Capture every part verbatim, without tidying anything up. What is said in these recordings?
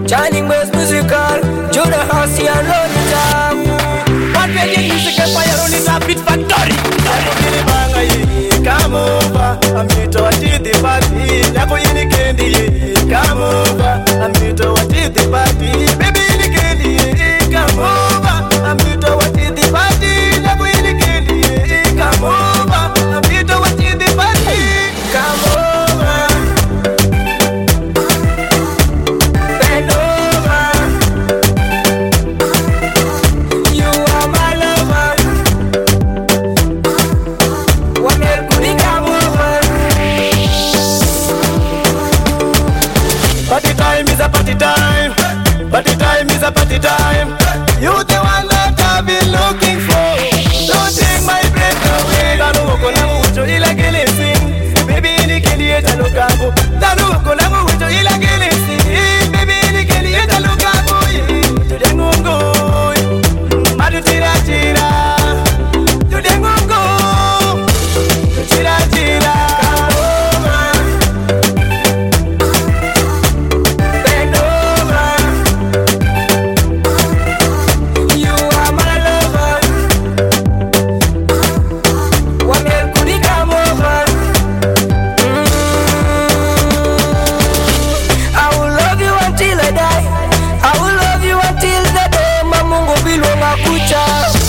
Shining West Musical, Judah Hossie and Lolita. One reggae music empire on it, a beat factory. Come over, I'm here to achieve the party. Nako yini kendi, come over, I'm here to achieve the party. Baby yini kendi, come over, I'm here to achieve the party. Nako yini kendi, come over, I'm here to achieve the party. Come over, bend over. You are my lover. Wamel kuni come over. Party time is a party time. Party time is a party time. You the one that I've been looking for. Don't take my breath away. Danu wako na mucho ila gele sing. Baby ni kendi eta lukabu. Danu wako na mucho ila gele sing. Baby ni kendi eta lukabu. Tudengungo, madu tira tira. Tudengungo, tira tira. Bend over. You are my lover. Wamel kuni come over. Mm. I will love you until I die. I will love you until the day mamungu bilonga kucha.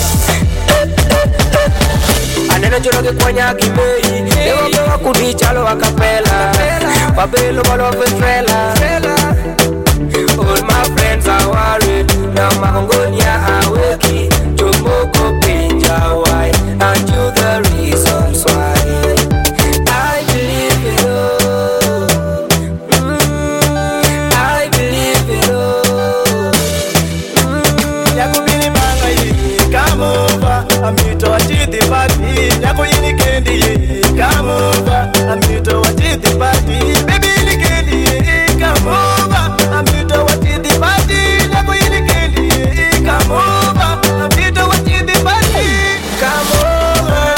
Anena joroge kwanya kibei. Ewa bewa kudichalo akapela. Babelo balo vetrela. All my friends are worried. Now Magongonia are waking. Jomoko pinja why? And you the reasons why. I believe in love. Mm, I believe in love. Mm. Yako bini manga yi, come over. I'm here to achieve the party. Yako yini kendi yi, come over. I'm here to achieve the party. Baby yini kendi yi, come over. I'm here to achieve the party. Yako yini kendi yi, come over. I'm here to achieve the party. Come over.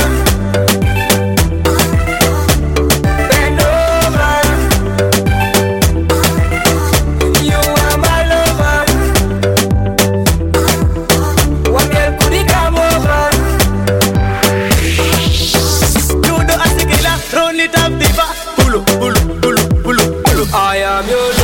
Bend over. You are my lover. Wamel kuni come over. Judo asigila, roll it up the bar. Pulo, pulo, pulo, pulo, pulo. I am your